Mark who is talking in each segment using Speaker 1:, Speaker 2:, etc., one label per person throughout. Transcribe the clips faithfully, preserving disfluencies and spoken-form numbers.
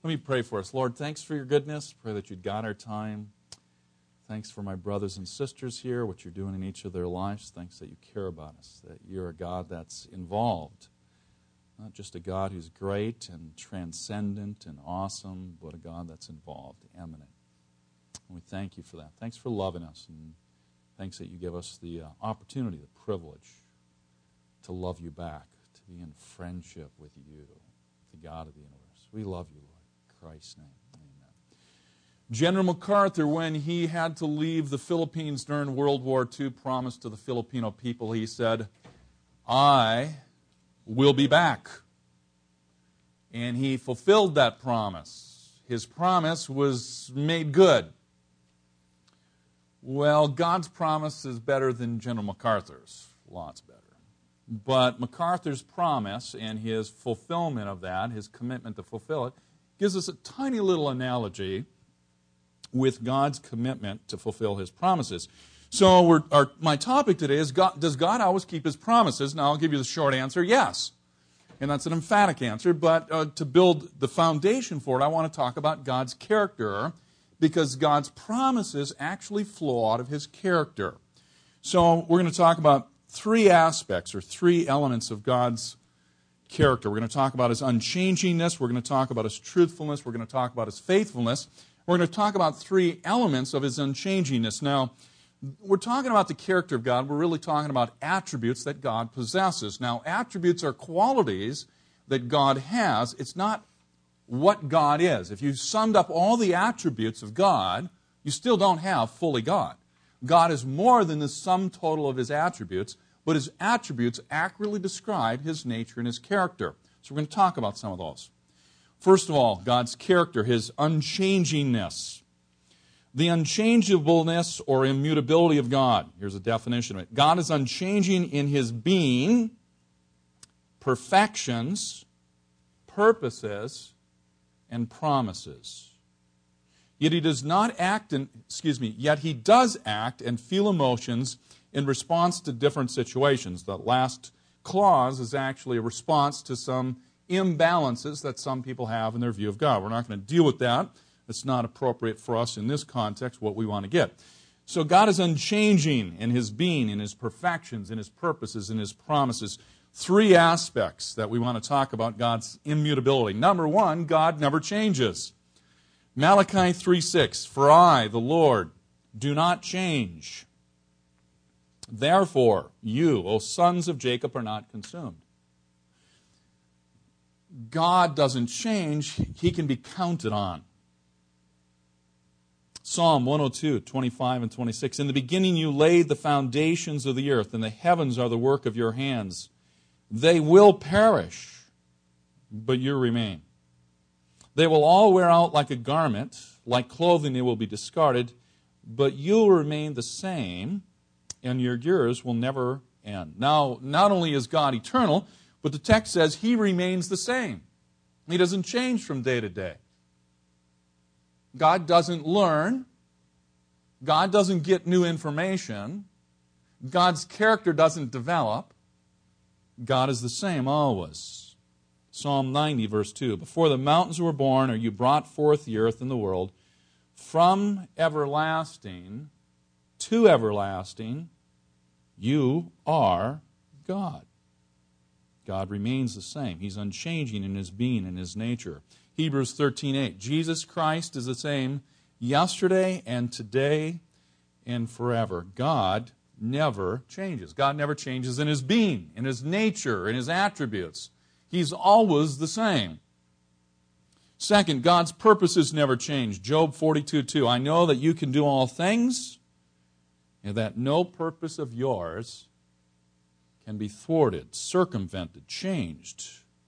Speaker 1: Let me pray for us. Lord, thanks for your goodness. Pray that you'd guide our time. Thanks for my brothers and sisters here, what you're doing in each of their lives. Thanks that you care about us, that you're a God that's involved. Not just a God who's great and transcendent and awesome, but a God that's involved, eminent. And we thank you for that. Thanks for loving us, and thanks that you give us the uh, opportunity, the privilege to love you back, to be in friendship with you, the God of the universe. We love you, Lord. In Christ's name, amen. General MacArthur, when he had to leave the Philippines during World War Two, promised to the Filipino people, he said, I will be back. And he fulfilled that promise. His promise was made good. Well, God's promise is better than General MacArthur's. Lots better. But MacArthur's promise and his fulfillment of that, his commitment to fulfill it, gives us a tiny little analogy with God's commitment to fulfill his promises. So we're, our, my topic today is, God, does God always keep his promises? Now I'll give you the short answer, yes. And that's an emphatic answer, but uh, to build the foundation for it, I want to talk about God's character, because God's promises actually flow out of his character. So we're going to talk about three aspects or three elements of God's character. We're going to talk about his unchangingness. We're going to talk about his truthfulness. We're going to talk about his faithfulness. We're going to talk about three elements of his unchangingness. Now, we're talking about the character of God. We're really talking about attributes that God possesses. Now, attributes are qualities that God has. It's not what God is. If you summed up all the attributes of God, you still don't have fully God. God is more than the sum total of his attributes, but his attributes accurately describe his nature and his character. So we're going to talk about some of those. First of all, God's character, his unchangingness. The unchangeableness or immutability of God. Here's a definition of it. God is unchanging in his being, perfections, purposes, and promises. Yet he does not act, in, excuse me, yet he does act and feel emotions in response to different situations. The last clause is actually a response to some imbalances that some people have in their view of God. We're not going to deal with that. It's not appropriate for us in this context, what we want to get. So God is unchanging in his being, in his perfections, in his purposes, in his promises. Three aspects that we want to talk about God's immutability. Number one, God never changes. Malachi three six, for I, the Lord, do not change. Therefore, you, O sons of Jacob, are not consumed. God doesn't change. He can be counted on. Psalm one oh two, twenty-five and twenty-six. In the beginning you laid the foundations of the earth, and the heavens are the work of your hands. They will perish, but you remain. They will all wear out like a garment. Like clothing they will be discarded, but you'll remain the same, and your years will never end. Now, not only is God eternal, but the text says he remains the same. He doesn't change from day to day. God doesn't learn. God doesn't get new information. God's character doesn't develop. God is the same always. Psalm ninety, verse two. Before the mountains were born, or you brought forth the earth and the world, from everlasting to everlasting, you are God. God remains the same. He's unchanging in his being and his nature. Hebrews thirteen eight. Jesus Christ is the same yesterday and today and forever. God never changes. God never changes in his being, in his nature, in his attributes. He's always the same. Second, God's purposes never change. Job forty-two two. I know that you can do all things, and that no purpose of yours can be thwarted, circumvented, changed.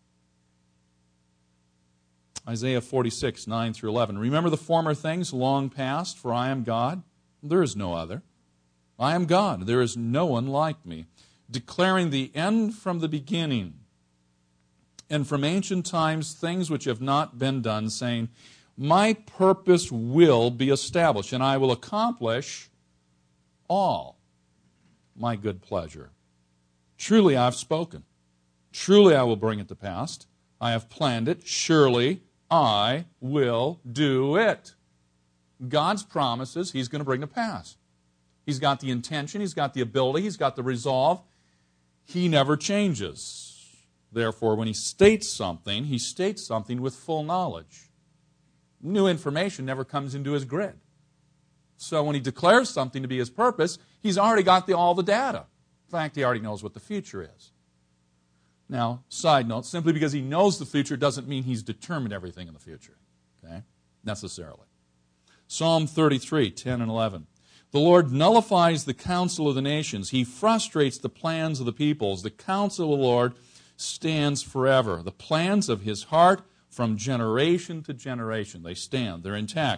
Speaker 1: Isaiah forty-six, nine through eleven. Remember the former things long past, for I am God. There is no other. I am God. There is no one like me. Declaring the end from the beginning, and from ancient times things which have not been done, saying, my purpose will be established, and I will accomplish all my good pleasure. Truly I have spoken. Truly I will bring it to pass. I have planned it. Surely I will do it. God's promises, He's going to bring to pass. He's got the intention, He's got the ability, He's got the resolve. He never changes. Therefore, when He states something, He states something with full knowledge. New information never comes into His grid. So when He declares something to be His purpose, He's already got the, all the data. In fact, He already knows what the future is. Now, side note, simply because He knows the future doesn't mean He's determined everything in the future, okay, necessarily. Psalm thirty-three, ten and eleven. The Lord nullifies the counsel of the nations. He frustrates the plans of the peoples. The counsel of the Lord stands forever. The plans of His heart from generation to generation. They stand. They're intact.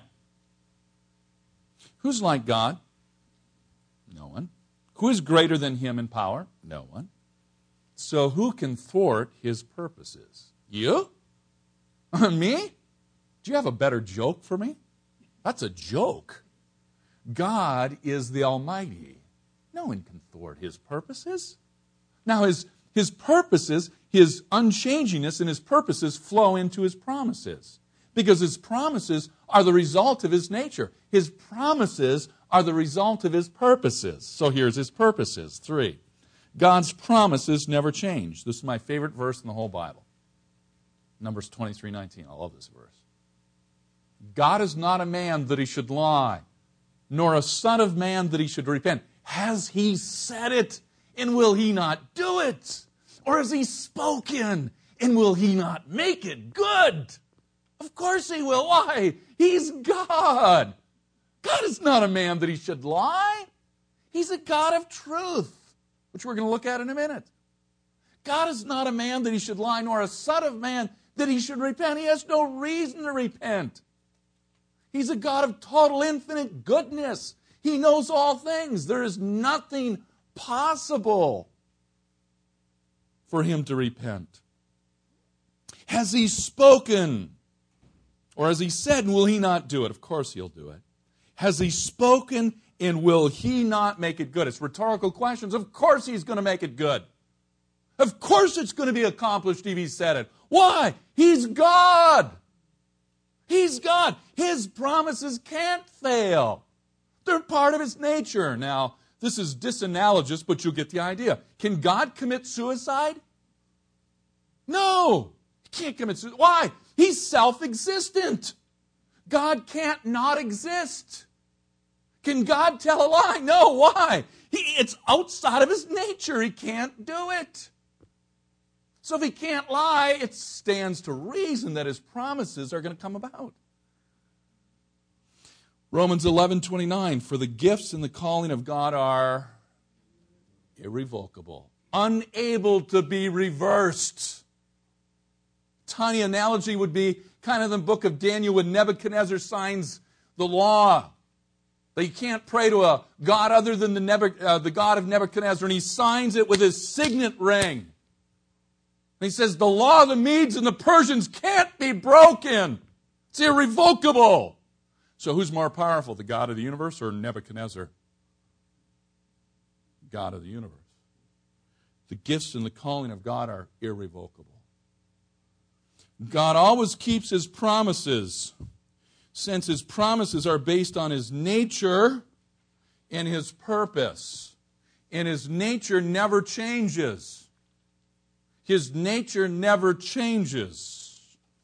Speaker 1: Who's like God? No one. Who is greater than Him in power? No one. So who can thwart His purposes? You? Me? Do you have a better joke for me? That's a joke. God is the Almighty. No one can thwart His purposes. Now, His, his purposes, His unchangingness and His purposes flow into His promises. Because His promises are the result of His nature. His promises are the result of His purposes. So here's His purposes. Three. God's promises never change. This is my favorite verse in the whole Bible. Numbers twenty-three nineteen. I love this verse. God is not a man that He should lie, nor a son of man that He should repent. Has He said it, and will He not do it? Or has He spoken, and will He not make it good? Of course He will. Why? He's God. God is not a man that He should lie. He's a God of truth, which we're going to look at in a minute. God is not a man that He should lie, nor a son of man that He should repent. He has no reason to repent. He's a God of total infinite goodness. He knows all things. There is nothing possible for Him to repent. Has He spoken? Or has He said, and will He not do it? Of course He'll do it. Has He spoken, and will He not make it good? It's rhetorical questions. Of course He's going to make it good. Of course it's going to be accomplished if He said it. Why? He's God. He's God. His promises can't fail. They're part of His nature. Now, this is disanalogous, but you'll get the idea. Can God commit suicide? No. He can't commit suicide. Why? He's self-existent. God can't not exist. Can God tell a lie? No. Why? He, it's outside of His nature. He can't do it. So if He can't lie, it stands to reason that His promises are going to come about. Romans eleven twenty-nine, for the gifts and the calling of God are irrevocable, unable to be reversed. Tiny analogy would be kind of the book of Daniel when Nebuchadnezzar signs the law. That you can't pray to a God other than the, Nebuch- uh, the God of Nebuchadnezzar, and he signs it with his signet ring. And he says, the law of the Medes and the Persians can't be broken. It's irrevocable. So who's more powerful, the God of the universe or Nebuchadnezzar? God of the universe. The gifts and the calling of God are irrevocable. God always keeps His promises, since His promises are based on His nature and His purpose. And His nature never changes. His nature never changes.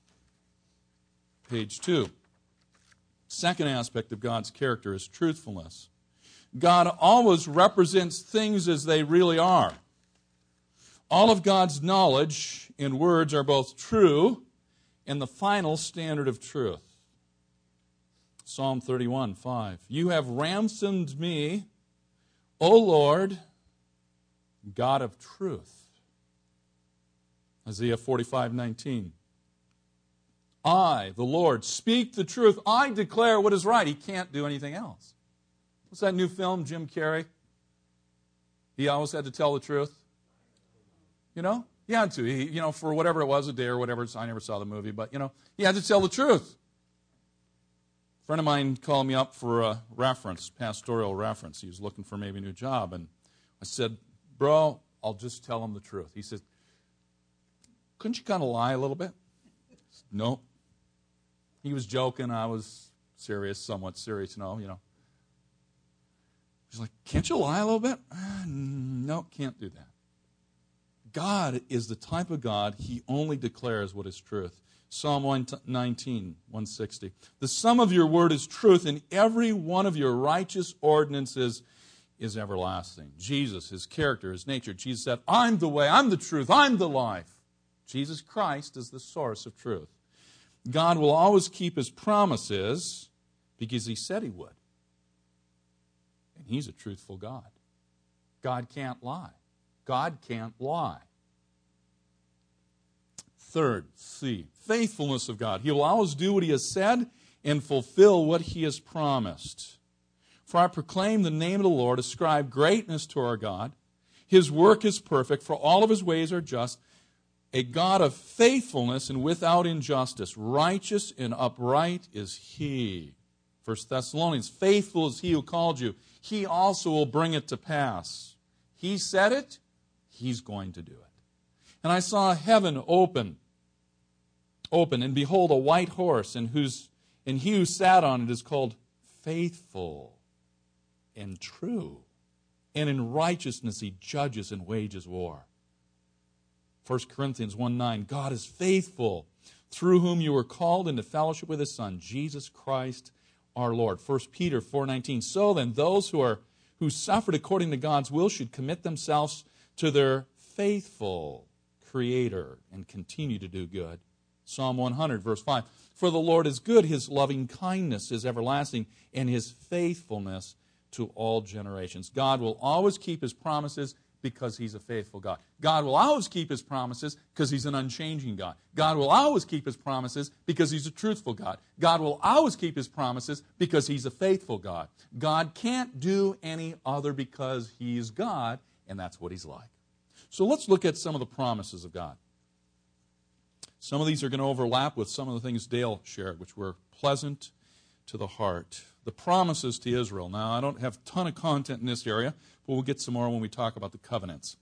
Speaker 1: Page two. Second aspect of God's character is truthfulness. God always represents things as they really are. All of God's knowledge and words are both true and the final standard of truth. Psalm thirty-one, five. You have ransomed me, O Lord, God of truth. Isaiah forty-five, nineteen. I, the Lord, speak the truth. I declare what is right. He can't do anything else. What's that new film, Jim Carrey? He always had to tell the truth. You know? He had to. He, you know, for whatever it was, a day or whatever. I never saw the movie, but, you know, he had to tell the truth. A friend of mine called me up for a reference, pastoral reference. He was looking for maybe a new job. And I said, bro, I'll just tell him the truth. He said, couldn't you kind of lie a little bit? I said, no. He was joking. I was serious, somewhat serious, no, you know. He's like, can't you lie a little bit? Uh, no, can't do that. God is the type of God, He only declares what is truth. Psalm one nineteen, one sixty. The sum of your word is truth, and every one of your righteous ordinances is everlasting. Jesus, His character, His nature. Jesus said, I'm the way, I'm the truth, I'm the life. Jesus Christ is the source of truth. God will always keep His promises because He said He would. And He's a truthful God. God can't lie. God can't lie. Third, C, faithfulness of God. He will always do what He has said and fulfill what He has promised. For I proclaim the name of the Lord, ascribe greatness to our God. His work is perfect, for all of His ways are just. A God of faithfulness and without injustice. Righteous and upright is He. First Thessalonians, faithful is He who called you. He also will bring it to pass. He said it, He's going to do it. And I saw heaven open, open, and behold, a white horse, and whose and he who sat on it is called Faithful and True. And in righteousness He judges and wages war. First Corinthians one nine, God is faithful, through whom you were called into fellowship with His Son, Jesus Christ our Lord. First Peter four nineteen, so then those who are who suffered according to God's will should commit themselves to their faithful Creator and continue to do good. Psalm one hundred, verse five, for the Lord is good, His loving kindness is everlasting, and His faithfulness to all generations. God will always keep His promises because He's a faithful God. God will always keep His promises because He's an unchanging God. God will always keep His promises because He's a truthful God. God will always keep His promises because He's a faithful God. God can't do any other because He's God, and that's what He's like. So let's look at some of the promises of God. Some of these are going to overlap with some of the things Dale shared, which were pleasant to the heart. The promises to Israel. Now, I don't have a ton of content in this area, but we'll get some more when we talk about the covenants.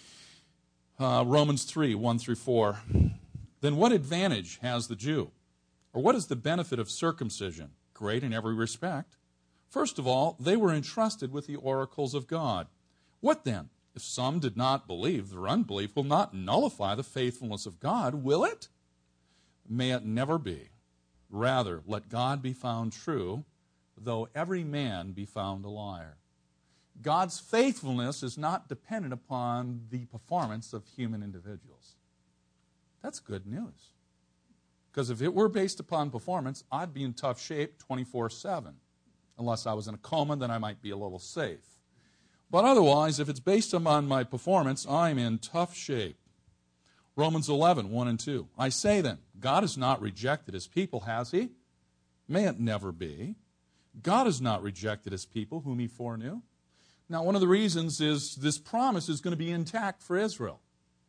Speaker 1: Uh, Romans three, one through four. Then what advantage has the Jew? Or what is the benefit of circumcision? Great in every respect. First of all, they were entrusted with the oracles of God. What then? If some did not believe, their unbelief will not nullify the faithfulness of God, will it? May it never be. Rather, let God be found true, though every man be found a liar. God's faithfulness is not dependent upon the performance of human individuals. That's good news. Because if it were based upon performance, I'd be in tough shape twenty-four seven. Unless I was in a coma, then I might be a little safe. But otherwise, if it's based upon my performance, I'm in tough shape. Romans eleven, one and two. I say then, God has not rejected His people, has He? May it never be. God has not rejected His people whom He foreknew. Now, one of the reasons is this promise is going to be intact for Israel.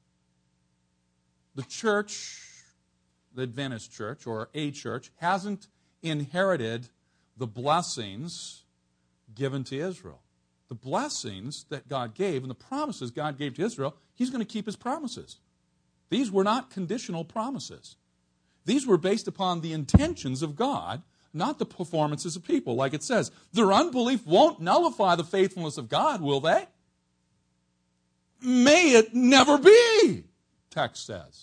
Speaker 1: The church, the Adventist church, or a church, hasn't inherited the blessings given to Israel. The blessings that God gave and the promises God gave to Israel, He's going to keep His promises. These were not conditional promises. These were based upon the intentions of God, not the performances of people. Like it says, their unbelief won't nullify the faithfulness of God, will they? May it never be, text says.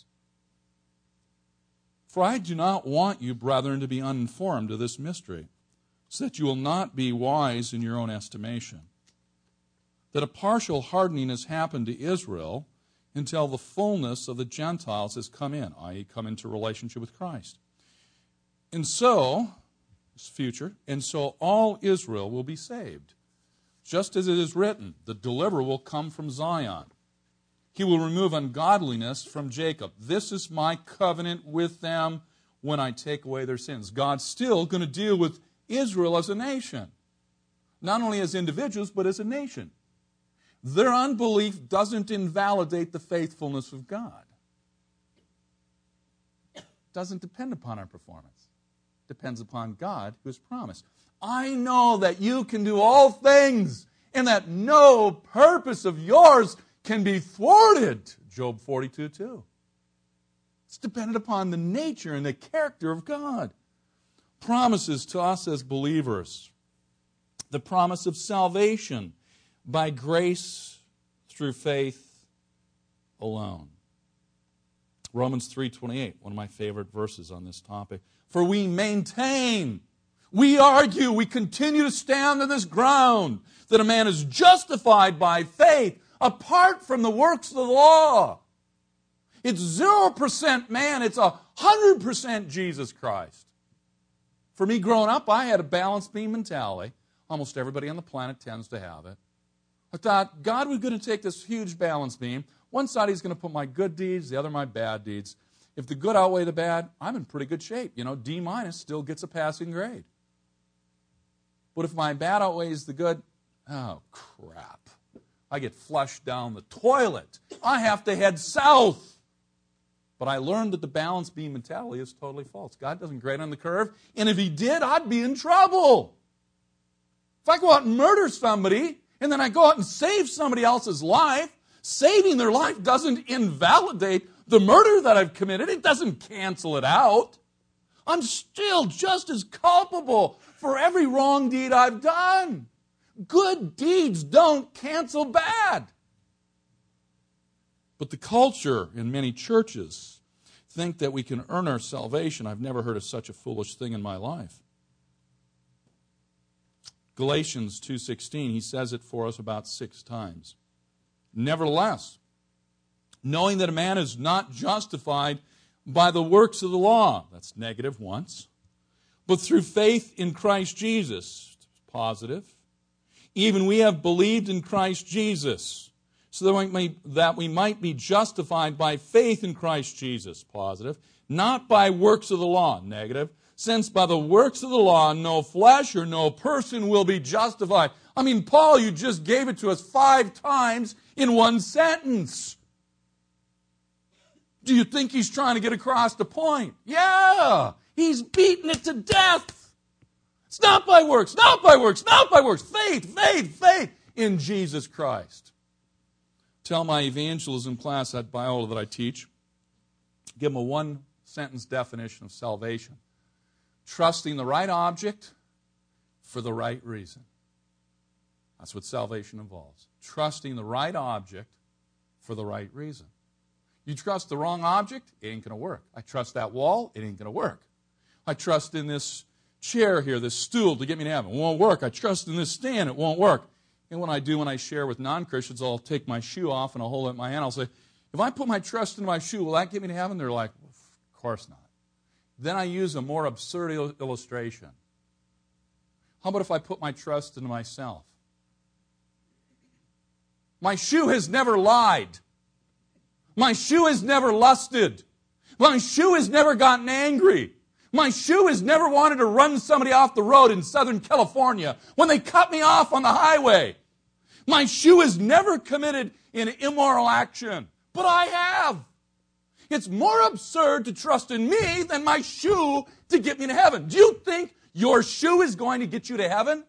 Speaker 1: For I do not want you, brethren, to be uninformed of this mystery, so that you will not be wise in your own estimation. That a partial hardening has happened to Israel until the fullness of the Gentiles has come in, that is come into relationship with Christ. And so, it's future, and so all Israel will be saved. Just as it is written, the deliverer will come from Zion. He will remove ungodliness from Jacob. This is my covenant with them when I take away their sins. God's still going to deal with Israel as a nation. Not only as individuals, but as a nation. Their unbelief doesn't invalidate the faithfulness of God. It doesn't depend upon our performance. It depends upon God who has promised. I know that you can do all things and that no purpose of yours can be thwarted. Job forty-two two. It's dependent upon the nature and the character of God. promises to us as believers. The promise of salvation by grace through faith alone. Romans three twenty-eight, one of my favorite verses on this topic. For we maintain, we argue, we continue to stand on this ground that a man is justified by faith apart from the works of the law. It's zero percent man, it's one hundred percent Jesus Christ. For me growing up, I had a balance beam mentality. Almost everybody on the planet tends to have it. I thought God was going to take this huge balance beam. One side He's going to put my good deeds, the other my bad deeds. If the good outweigh the bad, I'm in pretty good shape. You know, D minus still gets a passing grade. But if my bad outweighs the good, oh, crap. I get flushed down the toilet. I have to head south. But I learned that the balance beam mentality is totally false. God doesn't grade on the curve, and if He did, I'd be in trouble. If I go out and murder somebody, and then I go out and save somebody else's life, saving their life doesn't invalidate the murder that I've committed. It doesn't cancel it out. I'm still just as culpable for every wrong deed I've done. Good deeds don't cancel bad. But the culture in many churches think that we can earn our salvation. I've never heard of such a foolish thing in my life. Galatians two sixteen, he says it for us about six times. Nevertheless, knowing that a man is not justified by the works of the law, that's negative once, but through faith in Christ Jesus, positive, even we have believed in Christ Jesus, so that we, may, that we might be justified by faith in Christ Jesus, positive, not by works of the law, negative, since by the works of the law no flesh or no person will be justified. I mean, Paul, you just gave it to us five times in one sentence. Do you think he's trying to get across the point? Yeah, he's beating it to death. It's not by works, not by works, not by works. Faith, faith, faith in Jesus Christ. Tell my evangelism class at Biola that I teach, give them a one-sentence definition of salvation. Trusting the right object for the right reason. That's what salvation involves. Trusting the right object for the right reason. You trust the wrong object, it ain't going to work. I trust that wall, it ain't going to work. I trust in this chair here, this stool to get me to heaven. It won't work. I trust in this stand, it won't work. And when I do, when I share with non-Christians, I'll take my shoe off and I'll hold it in my hand. I'll say, if I put my trust in my shoe, will that get me to heaven? They're like, of course not. Then I use a more absurd il- illustration. How about if I put my trust into myself? My shoe has never lied. My shoe has never lusted. My shoe has never gotten angry. My shoe has never wanted to run somebody off the road in Southern California when they cut me off on the highway. My shoe has never committed an immoral action, but I have. It's more absurd to trust in me than my shoe to get me to heaven. Do you think your shoe is going to get you to heaven?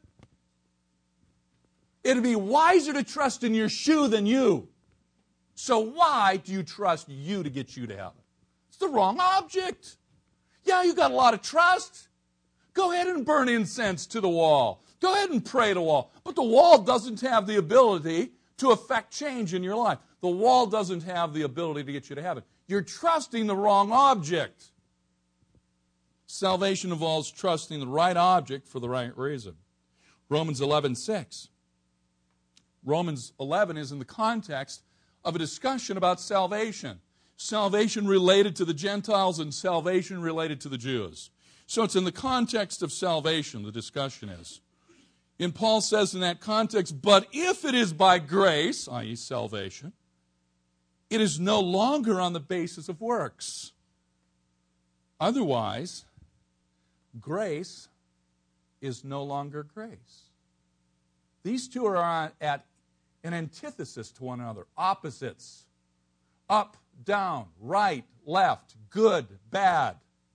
Speaker 1: It'd be wiser to trust in your shoe than you. So why do you trust you to get you to heaven? It's the wrong object. Yeah, you got a lot of trust. Go ahead and burn incense to the wall. Go ahead and pray to the wall. But the wall doesn't have the ability to affect change in your life. The wall doesn't have the ability to get you to heaven. You're trusting the wrong object. Salvation involves trusting the right object for the right reason. Romans eleven six. Romans eleven is in the context of a discussion about salvation. Salvation related to the Gentiles and salvation related to the Jews. So it's in the context of salvation the discussion is. And Paul says in that context, but if it is by grace, that is salvation, it is no longer on the basis of works. Otherwise, grace is no longer grace. These two are at an antithesis to one another, opposites. Up, down, right, left, good, bad.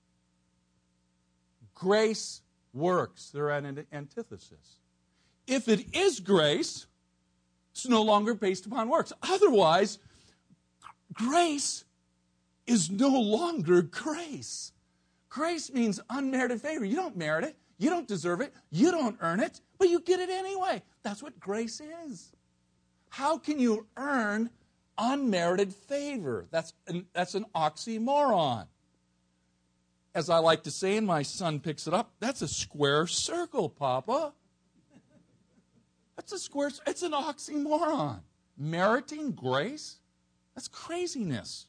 Speaker 1: Grace, works, they're at an antithesis. If it is grace, it's no longer based upon works. Otherwise, grace is no longer grace. Grace means unmerited favor. You don't merit it. You don't deserve it. You don't earn it, but you get it anyway. That's what grace is. How can you earn unmerited favor? That's an, that's an oxymoron. As I like to say, and my son picks it up, that's a square circle, Papa. That's a square, it's an oxymoron. Meriting grace? That's craziness.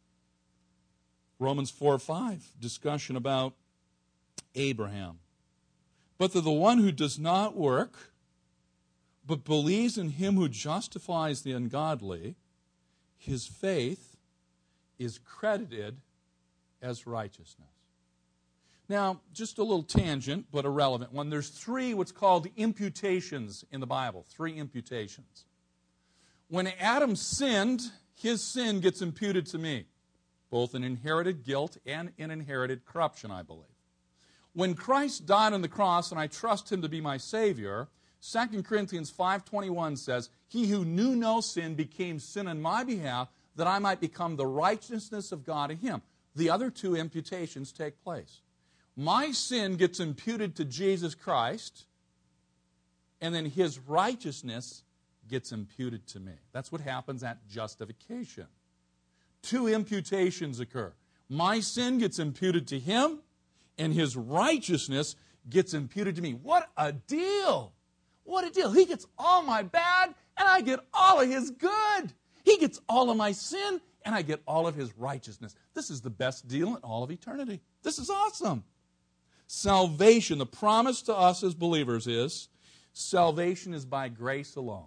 Speaker 1: Romans four five, discussion about Abraham. But to the one who does not work, but believes in him who justifies the ungodly, his faith is credited as righteousness. Now, just a little tangent, but a relevant one. There's three what's called imputations in the Bible, three imputations. When Adam sinned, his sin gets imputed to me, both in inherited guilt and in inherited corruption, I believe. When Christ died on the cross and I trust him to be my Savior, Second Corinthians five twenty-one says, he who knew no sin became sin on my behalf, that I might become the righteousness of God in him. The other two imputations take place. My sin gets imputed to Jesus Christ, and then his righteousness gets imputed to me. That's what happens at justification. Two imputations occur. My sin gets imputed to him, and his righteousness gets imputed to me. What a deal! What a deal. He gets all my bad, and I get all of his good. He gets all of my sin, and I get all of his righteousness. This is the best deal in all of eternity. This is awesome. Salvation, the promise to us as believers is, salvation is by grace alone.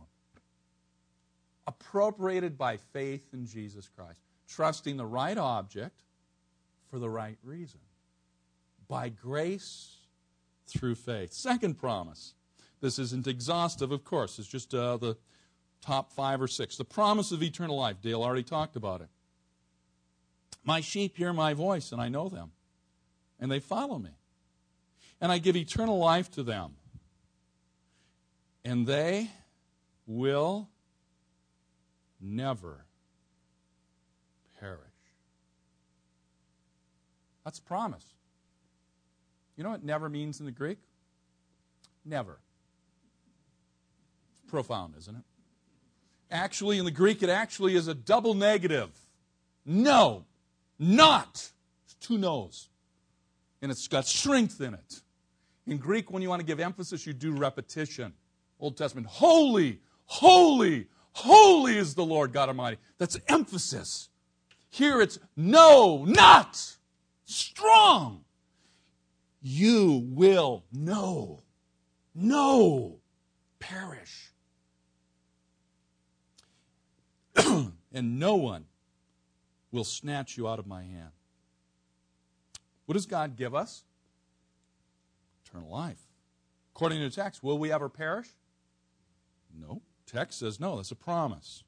Speaker 1: Appropriated by faith in Jesus Christ. Trusting the right object for the right reason. By grace through faith. Second promise. This isn't exhaustive, of course. It's just uh, the top five or six. The promise of eternal life. Dale already talked about it. My sheep hear my voice, and I know them. And they follow me. And I give eternal life to them. And they will never perish. That's a promise. You know what never means in the Greek? Never. It's profound, isn't it? Actually, in the Greek, it actually is a double negative. No. Not. It's two no's. And it's got strength in it. In Greek, when you want to give emphasis, you do repetition. Old Testament, holy, holy, holy is the Lord God Almighty. That's emphasis. Here it's no, not, strong. You will no, no, perish. And no one will snatch you out of my hand. What does God give us? Eternal life. According to the text, will we ever perish? No. Text says no. That's a promise.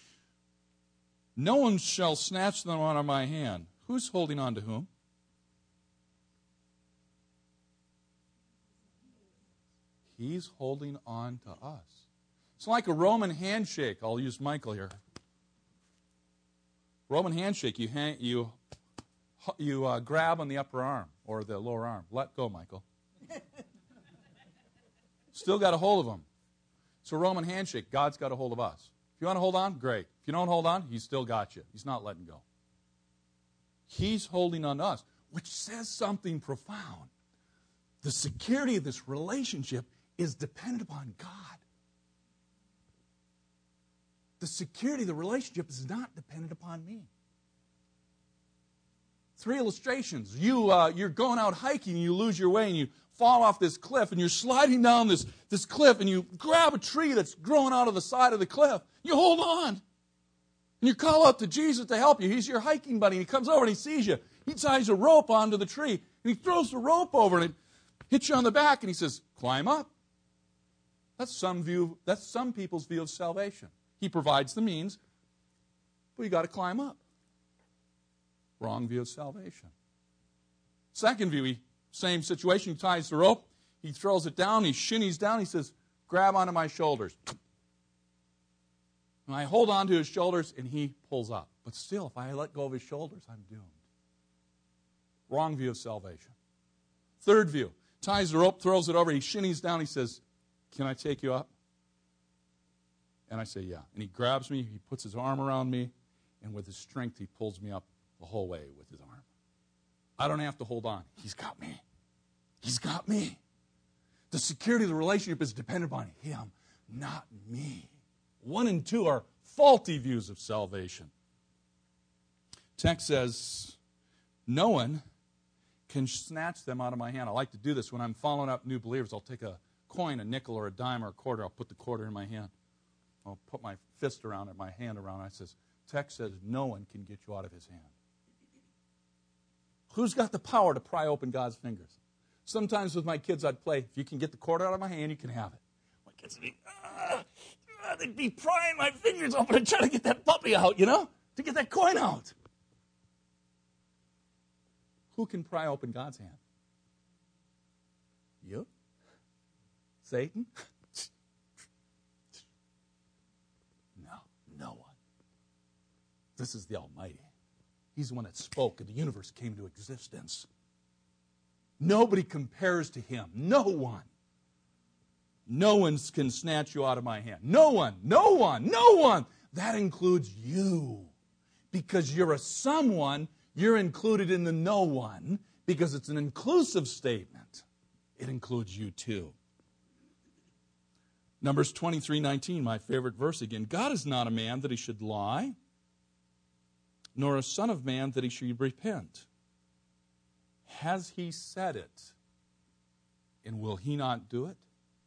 Speaker 1: No one shall snatch them out of my hand. Who's holding on to whom? He's holding on to us. It's like a Roman handshake. I'll use Michael here. Roman handshake, you hang, you you uh, grab on the upper arm or the lower arm. Let go, Michael. Still got a hold of him. It's a Roman handshake. God's got a hold of us. If you want to hold on, great. If you don't hold on, he's still got you. He's not letting go. He's holding on to us, which says something profound. The security of this relationship is dependent upon God. The security of the relationship is not dependent upon me. Three illustrations. You, uh, you're going out hiking and you lose your way and you fall off this cliff and you're sliding down this, this cliff and you grab a tree that's growing out of the side of the cliff. You hold on. And you call out to Jesus to help you. He's your hiking buddy. And he comes over and he sees you. He ties a rope onto the tree and he throws the rope over and it hits you on the back and he says, climb up. That's some view, that's some people's view of salvation. He provides the means, but you got to climb up. Wrong view of salvation. Second view, he, same situation, he ties the rope, he throws it down, he shinnies down, he says, grab onto my shoulders. And I hold on to his shoulders and he pulls up. But still, if I let go of his shoulders, I'm doomed. Wrong view of salvation. Third view. Ties the rope, throws it over, he shinnies down, he says, can I take you up? And I say, yeah. And he grabs me, he puts his arm around me, and with his strength, he pulls me up the whole way with his arm. I don't have to hold on. He's got me. He's got me. The security of the relationship is dependent upon him, not me. One and two are faulty views of salvation. Text says, no one can snatch them out of my hand. I like to do this when I'm following up new believers. I'll take a coin, a nickel, or a dime, or a quarter. I'll put the quarter in my hand. I'll put my fist around it, my hand around it. I says, text says, no one can get you out of his hand. Who's got the power to pry open God's fingers? Sometimes with my kids, I'd play, if you can get the quarter out of my hand, you can have it. My kids would be, ah, they'd be prying my fingers open and trying to get that puppy out, you know, to get that coin out. Who can pry open God's hand? You? Satan? No, no one. This is the Almighty. He's the one that spoke and the universe came to existence. Nobody compares to him. No one. No one can snatch you out of my hand. No one. No one. No one. That includes you. Because you're a someone, you're included in the no one because it's an inclusive statement. It includes you too. Numbers twenty-three nineteen, my favorite verse again. God is not a man that he should lie, nor a son of man that he should repent. Has he said it, and will he not do it?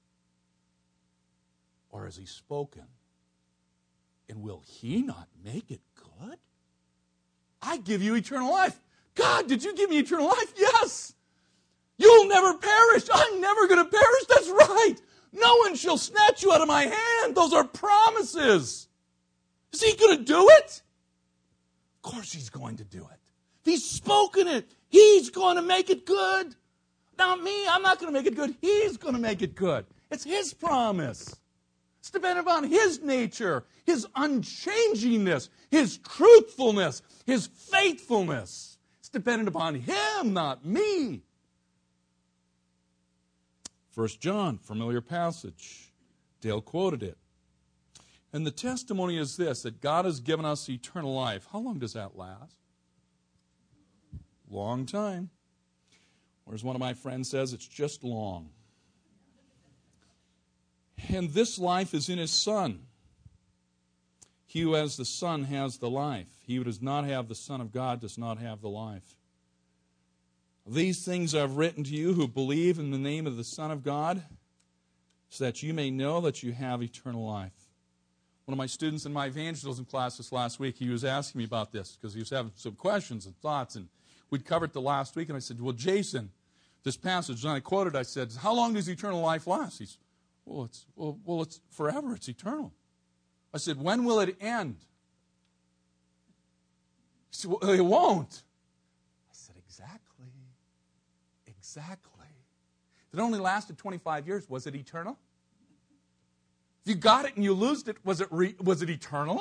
Speaker 1: Or has he spoken, and will he not make it good? I give you eternal life. God, did you give me eternal life? Yes. You'll never perish. I'm never going to perish. That's right. No one shall snatch you out of my hand. Those are promises. Is he going to do it? Of course he's going to do it. If he's spoken it, he's going to make it good. Not me. I'm not going to make it good. He's going to make it good. It's his promise. It's dependent upon his nature, his unchangingness, his truthfulness, his faithfulness. It's dependent upon him, not me. First John, familiar passage. Dale quoted it. And the testimony is this, that God has given us eternal life. How long does that last? Long time. Or as one of my friends says, it's just long. And this life is in his Son. He who has the Son has the life. He who does not have the Son of God does not have the life. These things I've written to you who believe in the name of the Son of God, so that you may know that you have eternal life. One of my students in my evangelism class this last week, he was asking me about this because he was having some questions and thoughts, and we'd covered the last week, and I said, well, Jason, this passage, and I quoted, I said, how long does eternal life last? He said, well, it's, well, well, it's forever. It's eternal. I said, when will it end? He said, well, it won't. I said, exactly. Exactly. If it only lasted twenty-five years, was it eternal? If you got it and you lost it, was it re, was it eternal?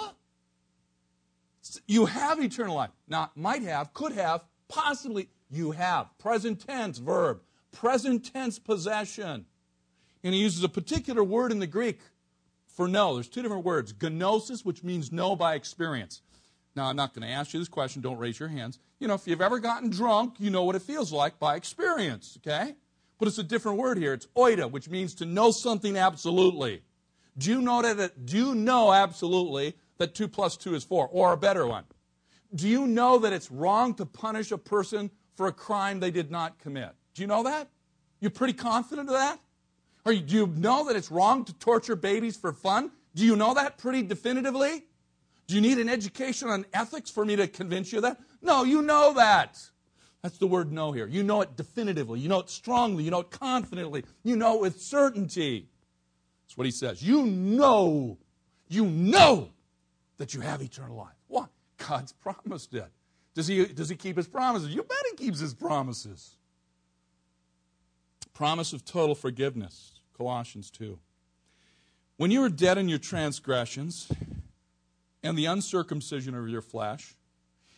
Speaker 1: You have eternal life. Not might have, could have, possibly. You have. Present tense verb. Present tense possession. And he uses a particular word in the Greek for know. There's two different words. Gnosis, which means know by experience. Now, I'm not going to ask you this question. Don't raise your hands. You know, if you've ever gotten drunk, you know what it feels like by experience, okay? But it's a different word here. It's oida, which means to know something absolutely. Do you know that? Do you know absolutely that two plus two is four? Or a better one, do you know that it's wrong to punish a person for a crime they did not commit? Do you know that? You're pretty confident of that? Or do you know that it's wrong to torture babies for fun? Do you know that pretty definitively? Do you need an education on ethics for me to convince you of that? No, you know that. That's the word know here. You know it definitively. You know it strongly. You know it confidently. You know it with certainty. That's what he says. You know, you know that you have eternal life. Why? God's promised it. Does he, does he keep his promises? You bet he keeps his promises. Promise of total forgiveness. Colossians two. When you were dead in your transgressions and the uncircumcision of your flesh,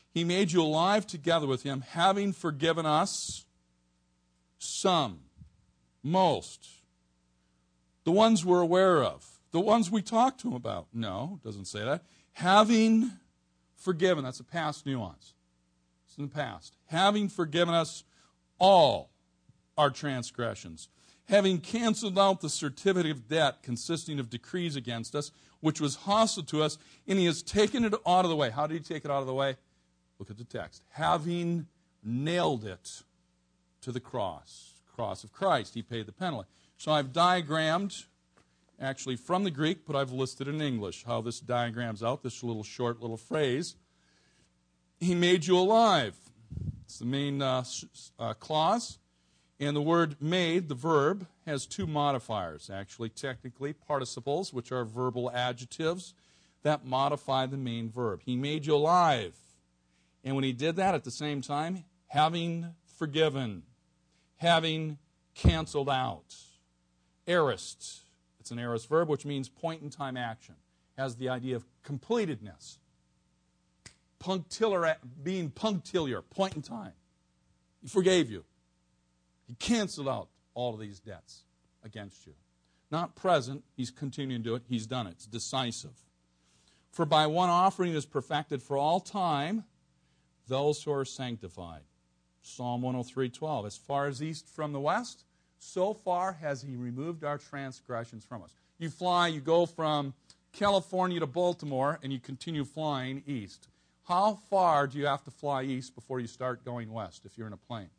Speaker 1: He made you alive together with him, having forgiven us some, most, the ones we're aware of, the ones we talk to him about. No, it doesn't say that. Having forgiven, that's a past nuance. It's in the past. Having forgiven us all our transgressions, having canceled out the certificate of debt consisting of decrees against us, which was hostile to us, and he has taken it out of the way. How did he take it out of the way? Look at the text. Having nailed it to the cross, cross of Christ. He paid the penalty. So I've diagrammed, actually from the Greek, but I've listed in English how this diagrams out, this little short little phrase. He made you alive. It's the main uh, uh, clause. And the word made, the verb, has two modifiers, actually, technically, participles, which are verbal adjectives that modify the main verb. He made you alive. And when he did that, at the same time, having forgiven, having canceled out. Aorist. It's an aorist verb, which means point-in-time action. Has the idea of completedness. Punctiliar, being punctiliar, point in time. He forgave you. He canceled out all of these debts against you. Not present, he's continuing to do it. He's done it. It's decisive. For by one offering is perfected for all time those who are sanctified. Psalm one oh three twelve. As far as east from the west, so far has he removed our transgressions from us. You fly, you go from California to Baltimore, and you continue flying east. How far do you have to fly east before you start going west if you're in a plane?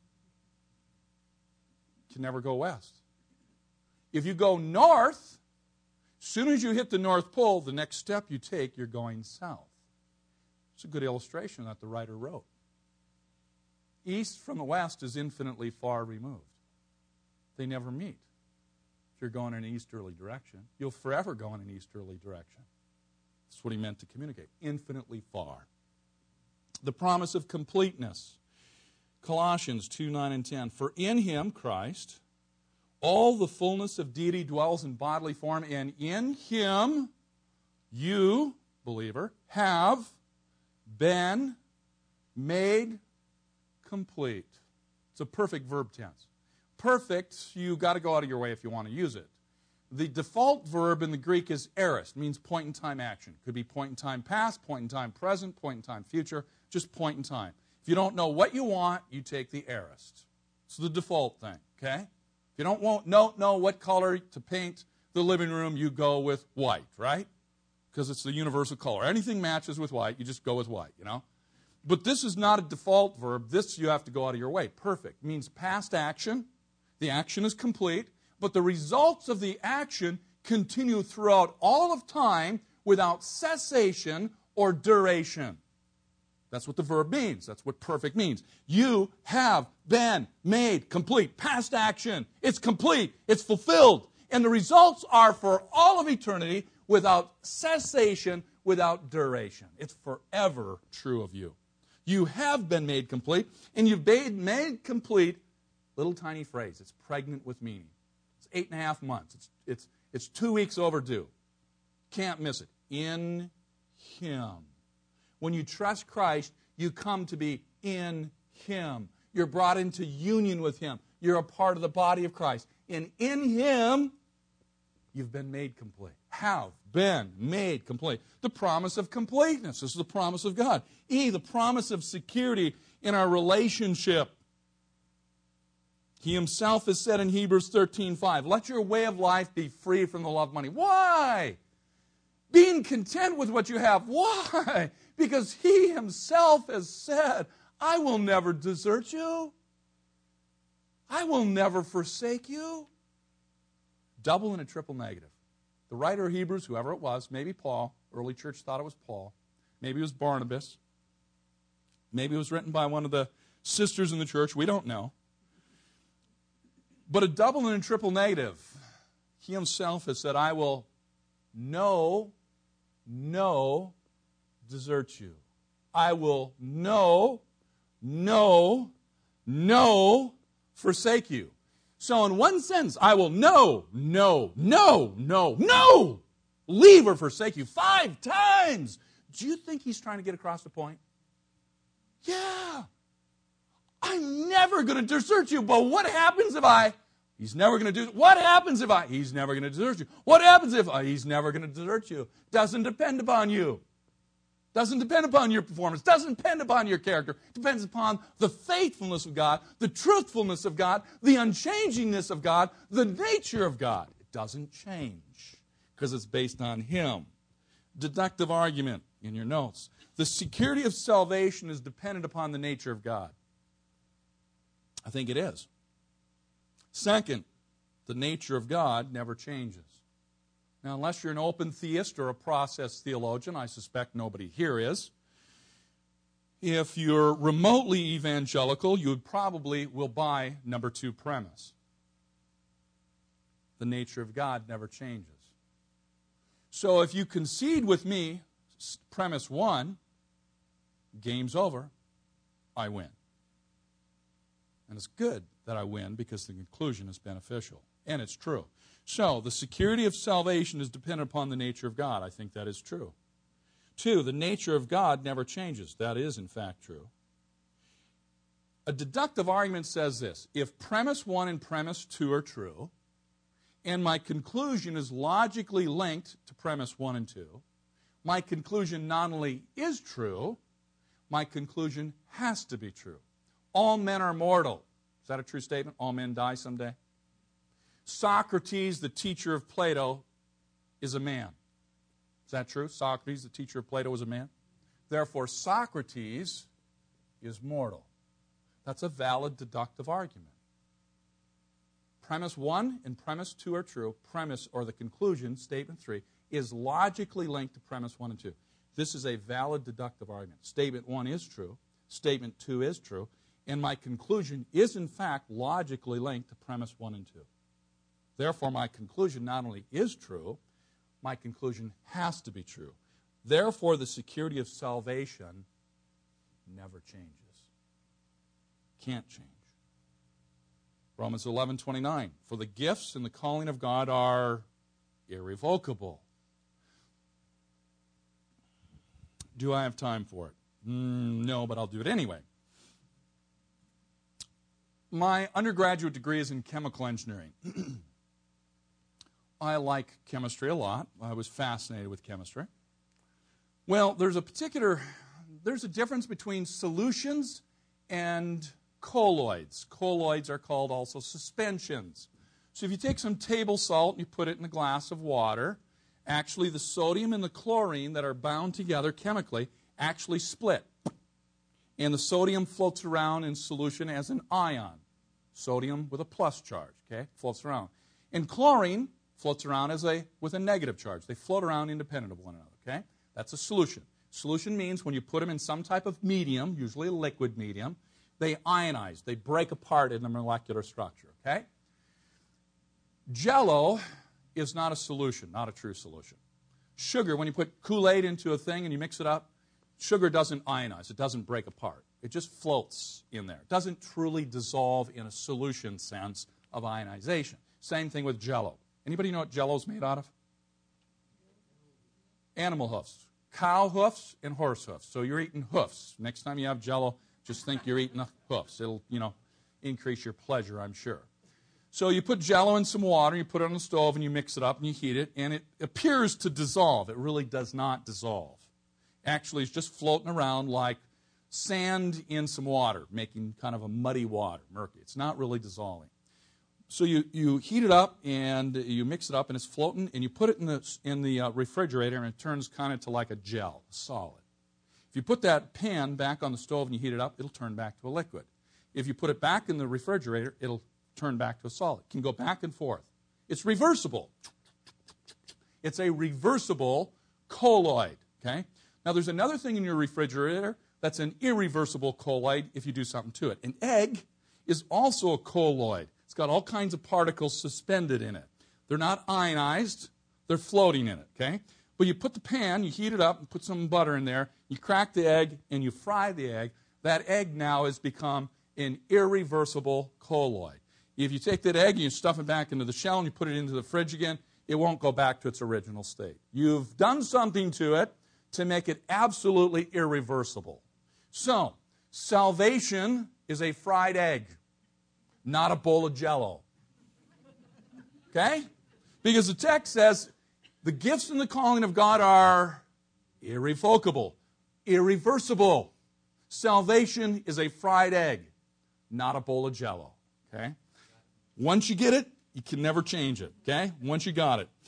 Speaker 1: You can never go west. If you go north, as soon as you hit the North Pole, the next step you take, you're going south. It's a good illustration that the writer wrote. East from the west is infinitely far removed. They never meet. If you're going in an easterly direction, you'll forever go in an easterly direction. That's what he meant to communicate. Infinitely far. The promise of completeness. Colossians two, nine, and ten. For in him, Christ, all the fullness of deity dwells in bodily form, and in him you, believer, have been made complete. It's a perfect verb tense. Perfect, you've got to go out of your way if you want to use it. The default verb in the Greek is aorist, means point-in-time action. Could be point-in-time past, point-in-time present, point-in-time future, just point-in-time. If you don't know what you want, you take the aorist. It's the default thing, okay? If you don't want, know, know what color to paint the living room, you go with white, right? Because it's the universal color. Anything matches with white, you just go with white, you know? But this is not a default verb. This you have to go out of your way. Perfect means past action. The action is complete. But the results of the action continue throughout all of time without cessation or duration. That's what the verb means. That's what perfect means. You have been made complete. Past action. It's complete. It's fulfilled. And the results are for all of eternity without cessation, without duration. It's forever true of you. You have been made complete, and you've been made complete, little tiny phrase. It's pregnant with meaning. It's eight and a half months. It's, it's, it's two weeks overdue. Can't miss it. In him. When you trust Christ, you come to be in him. You're brought into union with him. You're a part of the body of Christ. And in him, you've been made complete. Have been made complete. The promise of completeness. This is the promise of God. E, the promise of security in our relationship. He himself has said in Hebrews thirteen five, let your way of life be free from the love of money. Why? Being content with what you have. Why? Because he himself has said, I will never desert you. I will never forsake you. Double and a triple negative. The writer of Hebrews, whoever it was, maybe Paul, early church thought it was Paul, maybe it was Barnabas, maybe it was written by one of the sisters in the church, we don't know. But a double and a triple negative. He himself has said, I will no, no desert you. I will no, no, no forsake you. So in one sense, I will no, no, no, no, no leave or forsake you five times. Do you think he's trying to get across the point? Yeah, I'm never going to desert you, but what happens if I... He's never going to do... What happens if I... He's never going to desert you. What happens if I... He's never going to desert you. Doesn't depend upon you. Doesn't depend upon your performance. Doesn't depend upon your character. Depends upon the faithfulness of God, the truthfulness of God, the unchangingness of God, the nature of God. It doesn't change because it's based on Him. Deductive argument in your notes. The security of salvation is dependent upon the nature of God. I think it is. Second, the nature of God never changes. Now, unless you're an open theist or a process theologian, I suspect nobody here is. If you're remotely evangelical, you would probably will buy number two premise. The nature of God never changes. So if you concede with me, premise one, game's over, I win. And it's good that I win because the conclusion is beneficial. And it's true. So, the security of salvation is dependent upon the nature of God. I think that is true. Two, the nature of God never changes. That is, in fact, true. A deductive argument says this. If premise one and premise two are true, and my conclusion is logically linked to premise one and two, my conclusion not only is true, my conclusion has to be true. All men are mortal. Is that a true statement? All men die someday? Socrates, the teacher of Plato, is a man. Is that true? Socrates, the teacher of Plato, was a man. Therefore, Socrates is mortal. That's a valid deductive argument. Premise one and premise two are true. Premise, or the conclusion, statement three, is logically linked to premise one and two. This is a valid deductive argument. Statement one is true. Statement two is true. And my conclusion is, in fact, logically linked to premise one and two. Therefore, my conclusion not only is true, my conclusion has to be true. Therefore, the security of salvation never changes. Can't change. Romans eleven twenty-nine. For the gifts and the calling of God are irrevocable. Do I have time for it? Mm, no, but I'll do it anyway. My undergraduate degree is in chemical engineering. I like chemistry a lot. I was fascinated with chemistry. Well, there's a particular, there's a difference between solutions and colloids. Colloids are called also suspensions. So if you take some table salt and you put it in a glass of water, actually the sodium and the chlorine that are bound together chemically actually split. And the sodium floats around in solution as an ion. Sodium with a plus charge, okay, floats around. And chlorine floats around as a with a negative charge. They float around independent of one another, okay? That's a solution. Solution means when you put them in some type of medium, usually a liquid medium, they ionize. They break apart in the molecular structure, okay? Jell-O is not a solution, not a true solution. Sugar, when you put Kool-Aid into a thing and you mix it up, sugar doesn't ionize. It doesn't break apart. It just floats in there. It doesn't truly dissolve in a solution sense of ionization. Same thing with Jell-O. Anybody know what Jell-O's made out of? Animal hoofs. Cow hoofs and horse hoofs. So you're eating hoofs. Next time you have Jell-O, just think you're eating the hoofs. It'll, you know, increase your pleasure, I'm sure. So you put Jell-O in some water, you put it on the stove, and you mix it up, and you heat it, and it appears to dissolve. It really does not dissolve. Actually, it's just floating around like sand in some water, making kind of a muddy water, murky. It's not really dissolving. So you, you heat it up, and you mix it up, and it's floating, and you put it in the, in the uh, refrigerator, and it turns kind of to like a gel, solid. If you put that pan back on the stove and you heat it up, it'll turn back to a liquid. If you put it back in the refrigerator, it'll turn back to a solid. It can go back and forth. It's reversible. It's a reversible colloid, okay? Now, there's another thing in your refrigerator that's an irreversible colloid if you do something to it. An egg is also a colloid. It's got all kinds of particles suspended in it. They're not ionized. They're floating in it, okay? But you put the pan, you heat it up, and put some butter in there. You crack the egg, and you fry the egg. That egg now has become an irreversible colloid. If you take that egg and you stuff it back into the shell and you put it into the fridge again, it won't go back to its original state. You've done something to it to make it absolutely irreversible. So, Salvation is a fried egg, not a bowl of Jell-O. Okay? Because the text says the gifts and the calling of God are irrevocable, irreversible. Salvation is a fried egg, not a bowl of Jell-O. Okay? Once you get it, you can never change it. Okay? Once you got it.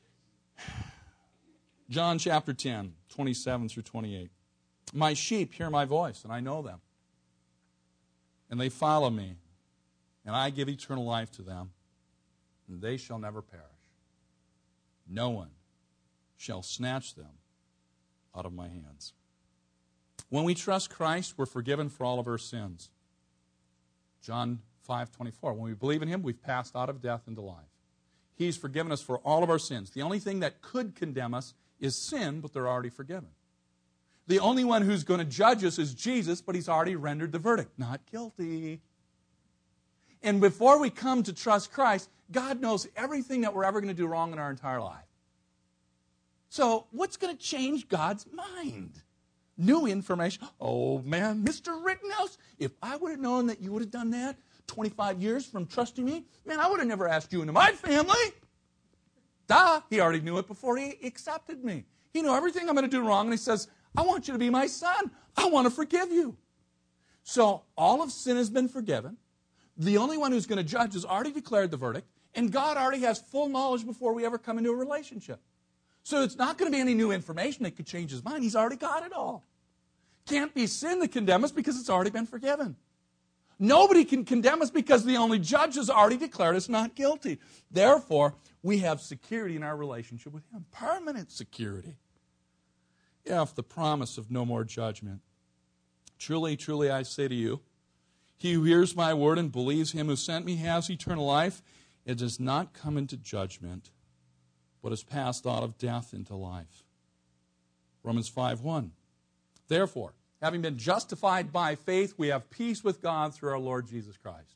Speaker 1: John chapter ten, twenty-seven through twenty-eight. My sheep hear my voice, and I know them. And they follow me, and I give eternal life to them, and they shall never perish. No one shall snatch them out of my hands. When we trust Christ, we're forgiven for all of our sins. John five twenty-four. When we believe in Him, we've passed out of death into life. He's forgiven us for all of our sins. The only thing that could condemn us is sin, but they're already forgiven. The only one who's going to judge us is Jesus, but He's already rendered the verdict. Not guilty. And before we come to trust Christ, God knows everything that we're ever going to do wrong in our entire life. So what's going to change God's mind? New information. Oh, man, Mister Rittenhouse, if I would have known that you would have done that twenty-five years from trusting me, man, I would have never asked you into my family. Duh. He already knew it before He accepted me. He knew everything I'm going to do wrong, and He says, I want you to be my son. I want to forgive you. So all of sin has been forgiven. The only one who's going to judge has already declared the verdict, and God already has full knowledge before we ever come into a relationship. So it's not going to be any new information that could change His mind. He's already got it all. Can't be sin to condemn us because it's already been forgiven. Nobody can condemn us because the only judge has already declared us not guilty. Therefore, we have security in our relationship with Him. Permanent security. If the promise of no more judgment. Truly, truly, I say to you, he who hears my word and believes Him who sent me has eternal life. It does not come into judgment, but is passed out of death into life. Romans five one. Therefore, having been justified by faith, we have peace with God through our Lord Jesus Christ.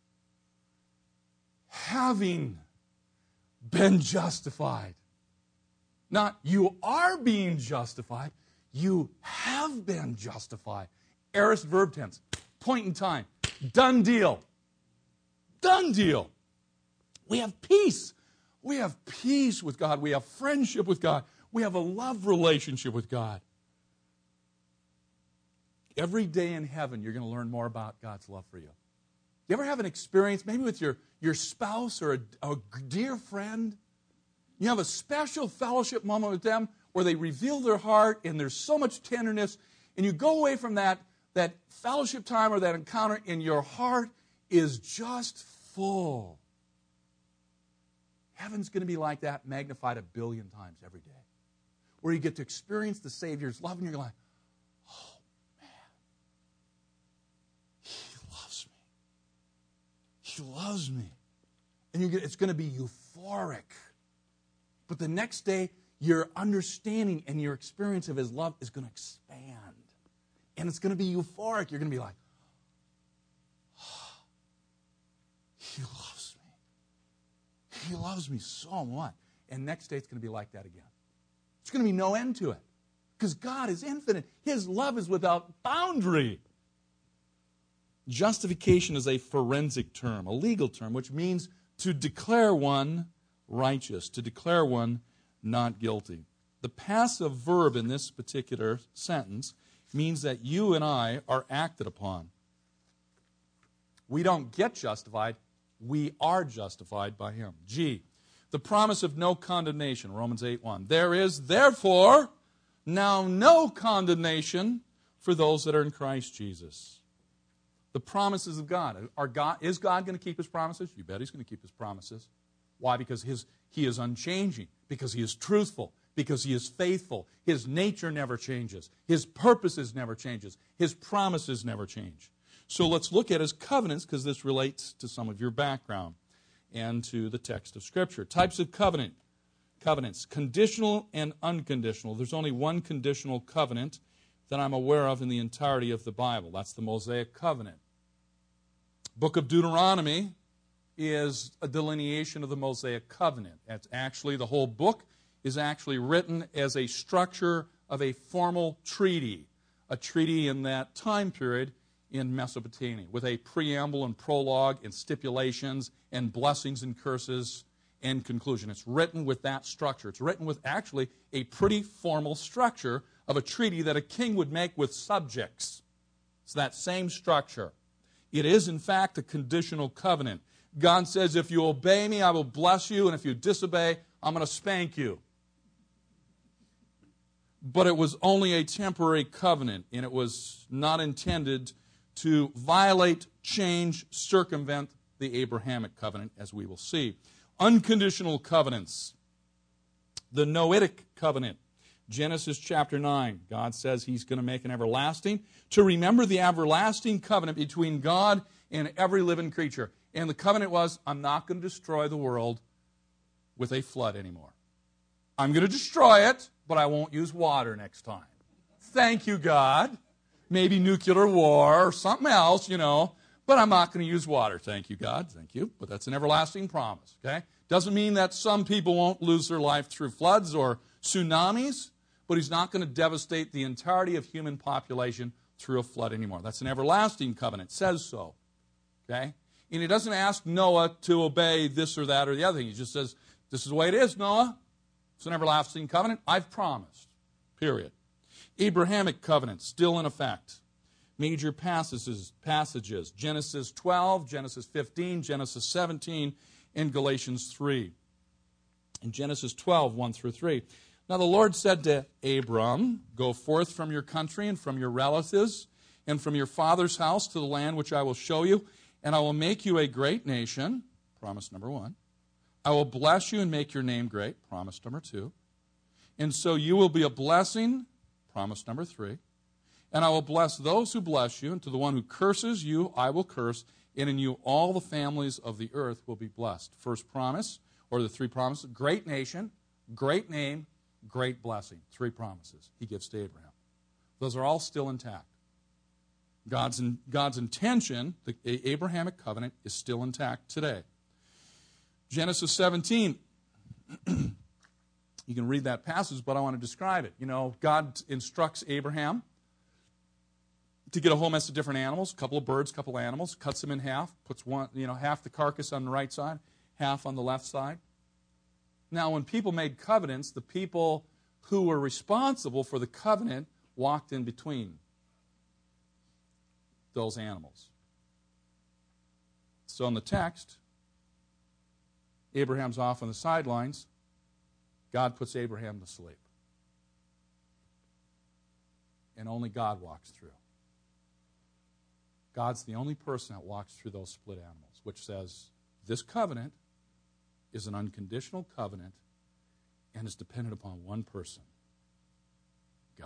Speaker 1: Having been justified. Not you are being justified, you have been justified. Aorist verb tense, point in time, done deal. Done deal. We have peace. We have peace with God. We have friendship with God. We have a love relationship with God. Every day in heaven, you're going to learn more about God's love for you. You ever have an experience, maybe with your, your spouse or a, a dear friend? You have a special fellowship moment with them where they reveal their heart and there's so much tenderness, and you go away from that, that fellowship time or that encounter and your heart is just full. Heaven's going to be like that, magnified a billion times every day, where you get to experience the Savior's love and you're like, oh, man, He loves me. He loves me. And you get, it's going to be euphoric. But the next day, your understanding and your experience of His love is going to expand. And it's going to be euphoric. You're going to be like, oh, He loves me. He loves me so much. And next day, it's going to be like that again. There's going to be no end to it. Because God is infinite. His love is without boundary. Justification is a forensic term, a legal term, which means to declare one righteous, to declare one not guilty. The passive verb in this particular sentence means that you and I are acted upon. We don't get justified, we are justified by Him. G, the promise of no condemnation, Romans eight one. There is therefore now no condemnation for those that are in Christ Jesus. The promises of God. Are God is God going to keep His promises? You bet He's going to keep His promises. Why? Because his, He is unchanging. Because He is truthful. Because He is faithful. His nature never changes. His purposes never changes. His promises never change. So let's look at His covenants, because this relates to some of your background and to the text of Scripture. Types of covenant. Covenants. Conditional and unconditional. There's only one conditional covenant that I'm aware of in the entirety of the Bible. That's the Mosaic covenant. Book of Deuteronomy is a delineation of the Mosaic covenant. It's actually, the whole book is actually written as a structure of a formal treaty, a treaty in that time period in Mesopotamia with a preamble and prologue and stipulations and blessings and curses and conclusion. It's written with that structure. It's written with actually a pretty formal structure of a treaty that a king would make with subjects. It's that same structure. It is, in fact, a conditional covenant. God says, if you obey me, I will bless you, and if you disobey, I'm going to spank you. But it was only a temporary covenant, and it was not intended to violate, change, circumvent the Abrahamic covenant, as we will see. Unconditional covenants. The Noahic covenant. Genesis chapter nine. God says He's going to make an everlasting, to remember the everlasting covenant between God and every living creature. And the covenant was, I'm not going to destroy the world with a flood anymore. I'm going to destroy it, but I won't use water next time. Thank you, God. Maybe nuclear war or something else, you know. But I'm not going to use water. Thank you, God. Thank you. But that's an everlasting promise, okay? Doesn't mean that some people won't lose their life through floods or tsunamis, but He's not going to devastate the entirety of human population through a flood anymore. That's an everlasting covenant. It says so, okay? And He doesn't ask Noah to obey this or that or the other thing. He just says, this is the way it is, Noah. It's an everlasting covenant. I've promised, period. Abrahamic covenant, still in effect. Major passages, passages, Genesis twelve, Genesis fifteen, Genesis seventeen, and Galatians three. In Genesis twelve, one through three. Now the Lord said to Abram, go forth from your country and from your relatives and from your father's house to the land which I will show you, and I will make you a great nation, promise number one. I will bless you and make your name great, promise number two. And so you will be a blessing, promise number three. And I will bless those who bless you, and to the one who curses you, I will curse, and in you all the families of the earth will be blessed. First promise, or the three promises, great nation, great name, great blessing. Three promises He gives to Abraham. Those are all still intact. God's, in, God's intention, the Abrahamic covenant, is still intact today. Genesis seventeen, you can read that passage, but I want to describe it. You know, God instructs Abraham to get a whole mess of different animals, a couple of birds, a couple of animals, cuts them in half, puts one, you know, half the carcass on the right side, half on the left side. Now, when people made covenants, the people who were responsible for the covenant walked in between those animals. So in the text, Abraham's off on the sidelines. God puts Abraham to sleep. And only God walks through. God's the only person that walks through those split animals, which says this covenant is an unconditional covenant and is dependent upon one person, God.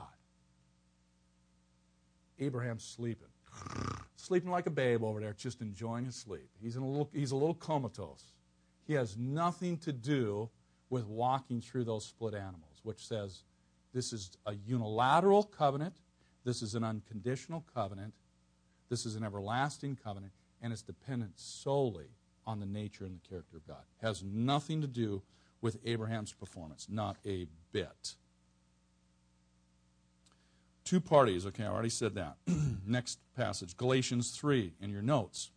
Speaker 1: Abraham's sleeping. Sleeping like a babe over there, just enjoying his sleep. He's, in a little, he's a little comatose. He has nothing to do with walking through those split animals, which says this is a unilateral covenant, this is an unconditional covenant, this is an everlasting covenant, and it's dependent solely on the nature and the character of God. It has nothing to do with Abraham's performance, not a bit. Two parties, okay, I already said that. Next passage, Galatians three in your notes.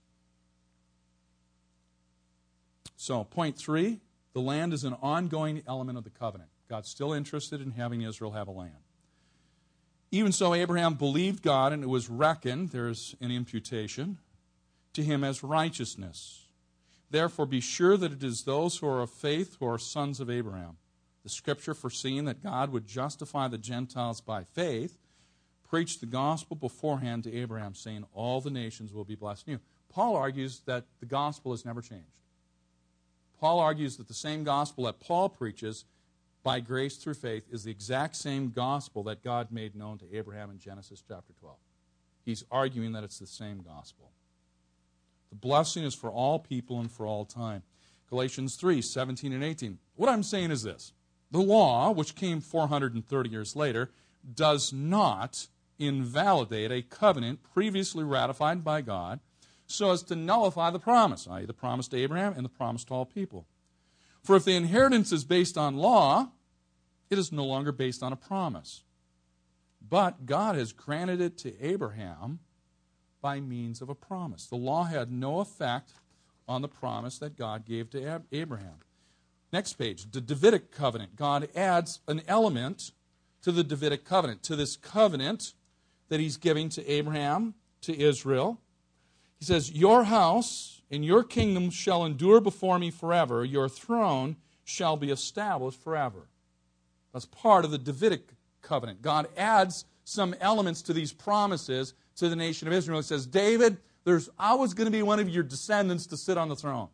Speaker 1: So, point three, the land is an ongoing element of the covenant. God's still interested in having Israel have a land. Even so, Abraham believed God, and it was reckoned, there's an imputation, to him as righteousness. Therefore, be sure that it is those who are of faith who are sons of Abraham. The Scripture, foreseeing that God would justify the Gentiles by faith, preached the gospel beforehand to Abraham, saying, all the nations will be blessed in you. Paul argues that the gospel has never changed. Paul argues that the same gospel that Paul preaches by grace through faith is the exact same gospel that God made known to Abraham in Genesis chapter twelve. He's arguing that it's the same gospel. The blessing is for all people and for all time. Galatians three, seventeen and eighteen. What I'm saying is this. The law, which came four hundred thirty years later, does not invalidate a covenant previously ratified by God so as to nullify the promise, that is the promise to Abraham and the promise to all people. For if the inheritance is based on law, it is no longer based on a promise. But God has granted it to Abraham by means of a promise. The law had no effect on the promise that God gave to Abraham. Next page, the Davidic covenant. God adds an element to the Davidic covenant, to this covenant that he's giving to Abraham, to Israel. He says, your house and your kingdom shall endure before me forever. Your throne shall be established forever. That's part of the Davidic covenant. God adds some elements to these promises to the nation of Israel. He says, David, there's always going to be one of your descendants to sit on the throne.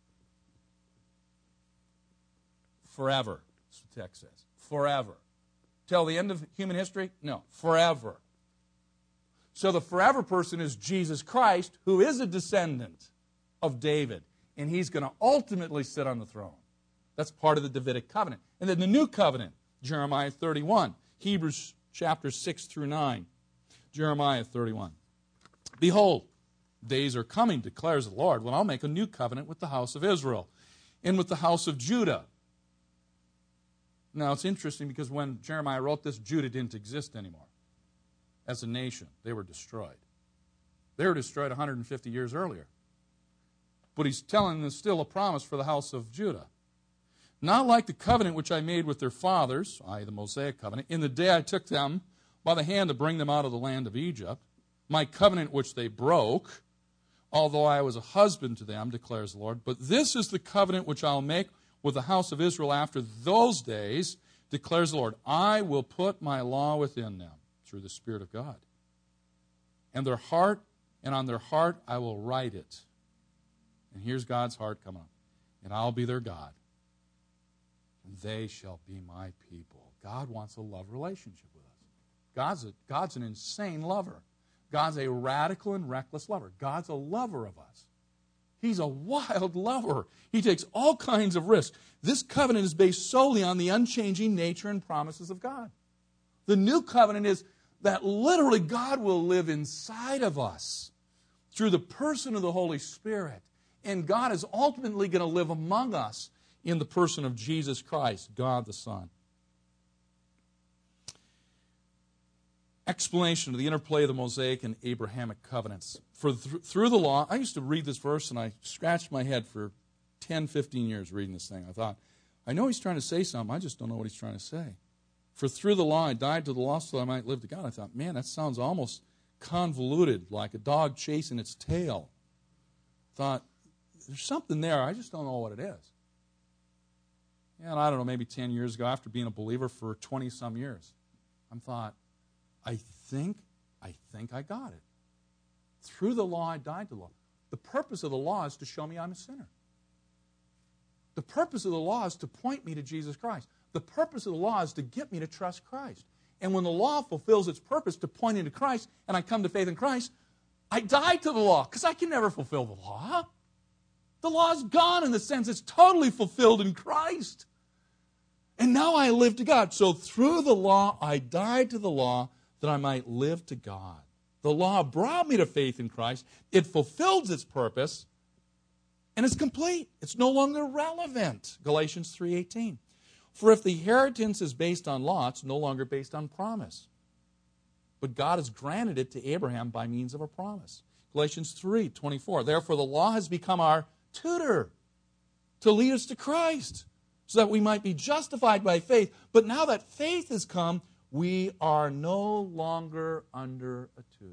Speaker 1: Forever, that's what the text says. Forever. Till the end of human history? No, forever. So the forever person is Jesus Christ, who is a descendant of David. And he's going to ultimately sit on the throne. That's part of the Davidic covenant. And then the new covenant, Jeremiah thirty-one, Hebrews chapter six through nine. Jeremiah thirty-one. Behold, days are coming, declares the Lord, when I'll make a new covenant with the house of Israel and with the house of Judah. Now, it's interesting because when Jeremiah wrote this, Judah didn't exist anymore as a nation. They were destroyed. They were destroyed one hundred fifty years earlier. But he's telling them still a promise for the house of Judah. Not like the covenant which I made with their fathers, that is the Mosaic covenant, in the day I took them by the hand to bring them out of the land of Egypt, my covenant which they broke, although I was a husband to them, declares the Lord. But this is the covenant which I'll make with the house of Israel after those days, declares the Lord. I will put my law within them through the Spirit of God. And their heart, and on their heart I will write it. And here's God's heart coming up. And I'll be their God. And they shall be my people. God wants a love relationship with us. God's, a, God's an insane lover. God's a radical and reckless lover. God's a lover of us. He's a wild lover. He takes all kinds of risks. This covenant is based solely on the unchanging nature and promises of God. The new covenant is that literally God will live inside of us through the person of the Holy Spirit. And God is ultimately going to live among us in the person of Jesus Christ, God the Son. Explanation of the interplay of the Mosaic and Abrahamic covenants. For th- through the law, I used to read this verse and I scratched my head for ten, fifteen years reading this thing. I thought, I know he's trying to say something, I just don't know what he's trying to say. For through the law I died to the law so I might live to God. I thought, man, that sounds almost convoluted, like a dog chasing its tail. I thought, there's something there, I just don't know what it is. And I don't know, maybe ten years ago, after being a believer for twenty-some years, I thought, I think, I think I got it. Through the law, I died to the law. The purpose of the law is to show me I'm a sinner. The purpose of the law is to point me to Jesus Christ. The purpose of the law is to get me to trust Christ. And when the law fulfills its purpose to point me to Christ, and I come to faith in Christ, I die to the law, because I can never fulfill the law. The law is gone in the sense it's totally fulfilled in Christ. And now I live to God. So through the law, I died to the law that I might live to God. The law brought me to faith in Christ. It fulfills its purpose, and it's complete. It's no longer relevant. Galatians three eighteen. For if the inheritance is based on law, it's no longer based on promise. But God has granted it to Abraham by means of a promise. Galatians three twenty-four. Therefore the law has become our tutor to lead us to Christ, so that we might be justified by faith. But now that faith has come, we are no longer under a tutor.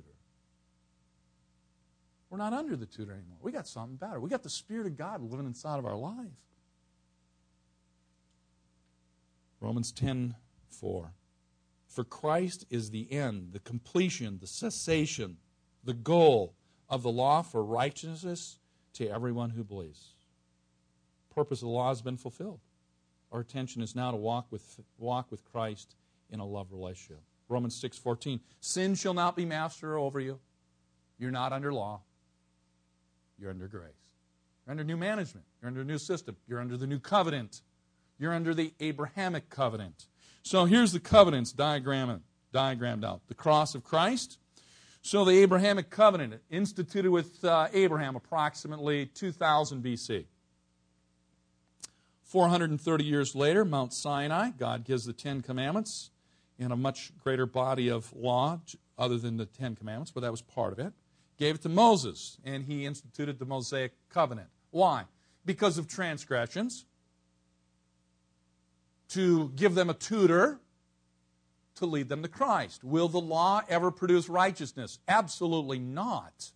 Speaker 1: We're not under the tutor anymore. We got something better. We got the Spirit of God living inside of our life. Romans ten four. For Christ is the end, the completion, the cessation, the goal of the law for righteousness to everyone who believes. The purpose of the law has been fulfilled. Our attention is now to walk with, walk with Christ in a love relationship. Romans six fourteen. Sin shall not be master over you. You're not under law. You're under grace. You're under new management. You're under a new system. You're under the new covenant. You're under the Abrahamic covenant. So here's the covenants diagrammed, diagrammed out. The cross of Christ. So the Abrahamic covenant instituted with uh, Abraham approximately two thousand B C. four hundred thirty years later, Mount Sinai, God gives the Ten Commandments. in a much greater body of law other than the Ten Commandments, but that was part of it. Gave it to Moses, and he instituted the Mosaic covenant. Why? Because of transgressions, to give them a tutor, to lead them to Christ. Will the law ever produce righteousness? Absolutely not.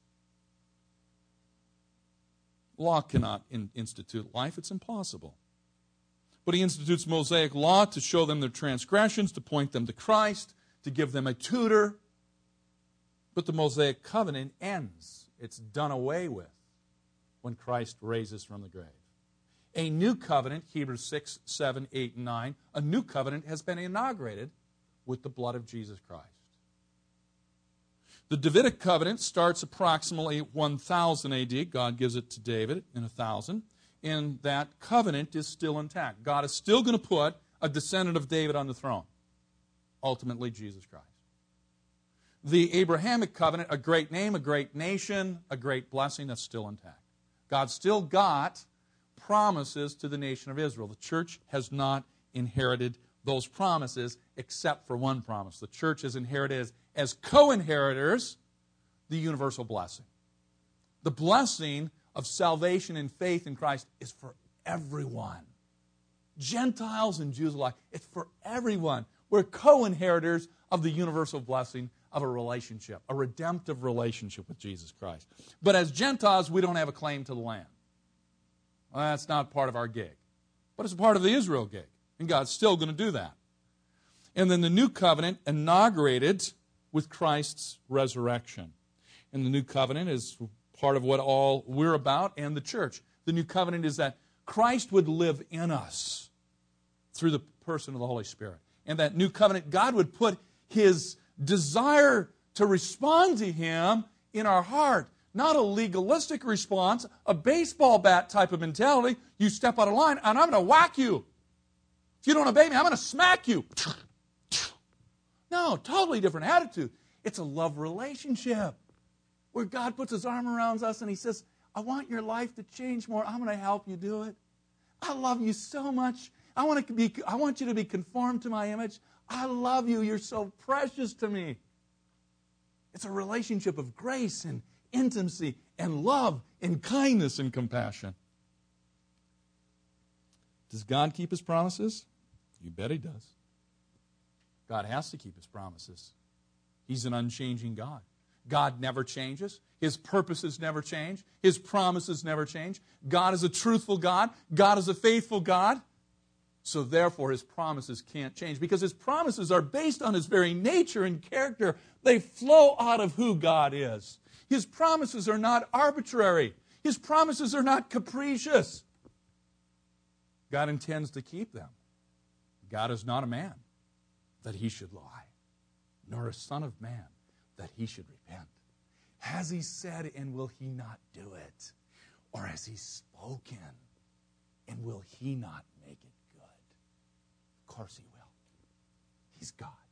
Speaker 1: Law cannot in- institute life. It's impossible. But he institutes Mosaic law to show them their transgressions, to point them to Christ, to give them a tutor. But the Mosaic covenant ends. It's done away with when Christ raises from the grave. A new covenant, Hebrews six, seven, eight, and nine, a new covenant has been inaugurated with the blood of Jesus Christ. The Davidic covenant starts approximately one thousand A D. God gives it to David in one thousand. And that covenant is still intact. God is still going to put a descendant of David on the throne. Ultimately, Jesus Christ. The Abrahamic covenant, a great name, a great nation, a great blessing, that's still intact. God still got promises to the nation of Israel. The church has not inherited those promises except for one promise. The church has inherited as, as co-inheritors the universal blessing. The blessing of salvation and faith in Christ is for everyone. Gentiles and Jews alike, it's for everyone. We're co-inheritors of the universal blessing of a relationship, a redemptive relationship with Jesus Christ. But as Gentiles, we don't have a claim to the land. Well, that's not part of our gig. But it's a part of the Israel gig. And God's still going to do that. And then the new covenant inaugurated with Christ's resurrection. And the new covenant is part of what all we're about and the church. The new covenant is that Christ would live in us through the person of the Holy Spirit. And that new covenant, God would put His desire to respond to Him in our heart. Not a legalistic response, a baseball bat type of mentality. You step out of line and I'm going to whack you. If you don't obey me, I'm going to smack you. No, totally different attitude. It's a love relationship where God puts His arm around us and He says, I want your life to change more. I'm going to help you do it. I love you so much. I want to be, I want you to be conformed to my image. I love you. You're so precious to me. It's a relationship of grace and intimacy and love and kindness and compassion. Does God keep His promises? You bet He does. God has to keep His promises. He's an unchanging God. God never changes. His purposes never change. His promises never change. God is a truthful God. God is a faithful God. So therefore, His promises can't change because His promises are based on His very nature and character. They flow out of who God is. His promises are not arbitrary. His promises are not capricious. God intends to keep them. God is not a man that He should lie, nor a son of man that He should repent. Has He said, and will He not do it? Or has He spoken, and will He not make it good? Of course He will. He's God.